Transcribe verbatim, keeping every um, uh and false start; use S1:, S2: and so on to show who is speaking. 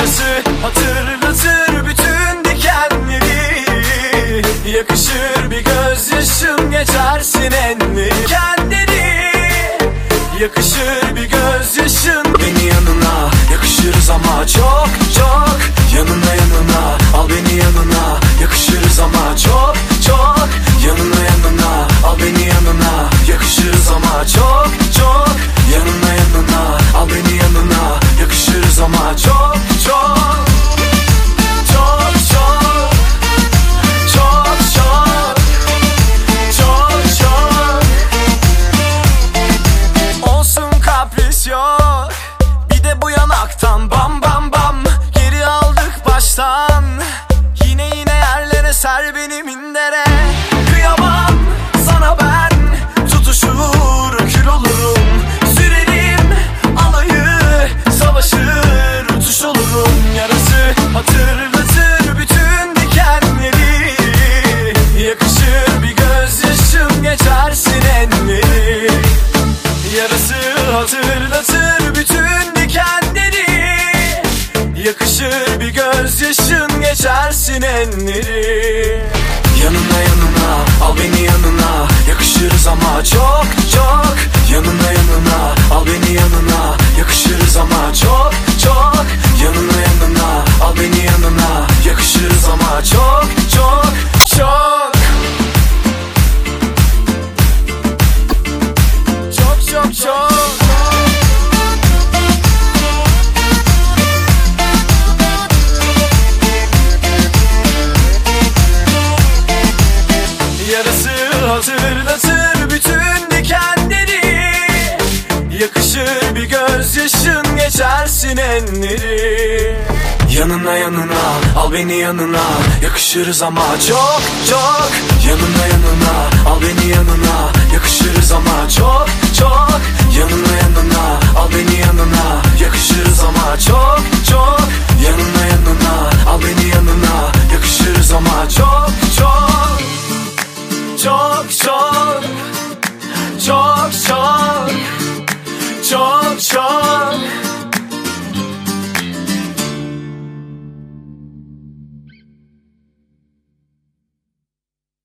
S1: Yarası hatırlatır bütün dikenleri. Yakışır bir gözyaşım, geçersin enleri. Kendini yakışır bir gözyaşın. Beni yanına yakışırız ama çok çok. Yanına yanına al beni yanına, yakışırız ama çok çok. Yanına yanına al beni yanına, yakışırız ama çok çok. Yanına yanına al beni yanına, yakışırız ama çok çok. Çok çok. Çok çok. Çok çok. Olsun kapris yok, bir de bu yanaktan bam bam bam. Geri aldık baştan, yine yine yerlere ser beni mindere. Kıyamam sana ben, tutuşur kül olurum. Sürerim alayı, savaşır uçuş olurum. Yarası hatırlatır bütün dikenleri. Yakışır bir gözyaşım, geçersin enleri. Yarası hatırlatır bütün dikenleri. Yakışır bir gözyaşın, geçersin enleri. Yanına yanına al beni yanına, yakışırız ama çok çok. Yanına yanına al beni yanına, yakışırız ama çok çok. Yanına yanına al beni yanına, yakışırız ama çok çok çok. Çok çok çok. Yarası hatırlatır bütün dikenleri. Yakışır bir gözyaşın, geçersin enleri. Yanına yanına al beni yanına, yakışırız ama çok çok. Yanına yanına al beni yanına, yakışırız ama çok çok. Yanına yanına al beni yanına, yakışırız ama çok çok.